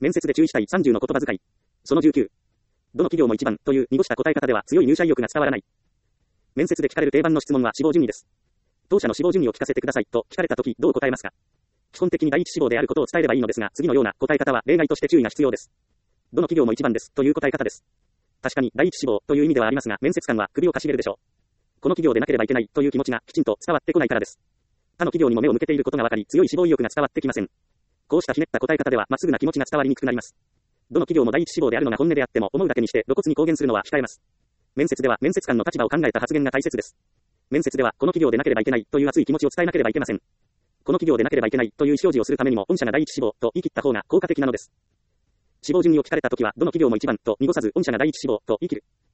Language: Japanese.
面接で注意したい30の言葉遣い。その19。どの企業も一番という濁した答え方では強い入社意欲が伝わらない。面接で聞かれる定番の質問は志望順位です。当社の志望順位を聞かせてくださいと聞かれたときどう答えますか？基本的に第一志望であることを伝えればいいのですが、次のような答え方は例外として注意が必要です。どの企業も一番ですという答え方です。確かに第一志望という意味ではありますが、面接官は首をかしげるでしょう。この企業でなければいけないという気持ちがきちんと伝わってこないからです。他の企業にも目を向けていることが分かり、強い志望意欲が伝わってきません。こうしたひねった答え方ではまっすぐな気持ちが伝わりにくくなります。どの企業も第一志望であるのが本音であっても、思うだけにして露骨に公言するのは控えます。面接では面接官の立場を考えた発言が大切です。面接ではこの企業でなければいけないという熱い気持ちを伝えなければいけません。この企業でなければいけないという意思表示をするためにも、御社が第一志望と言い切った方が効果的なのです。志望順位を聞かれたときは、どの企業も一番と濁さず、御社が第一志望と言い切る。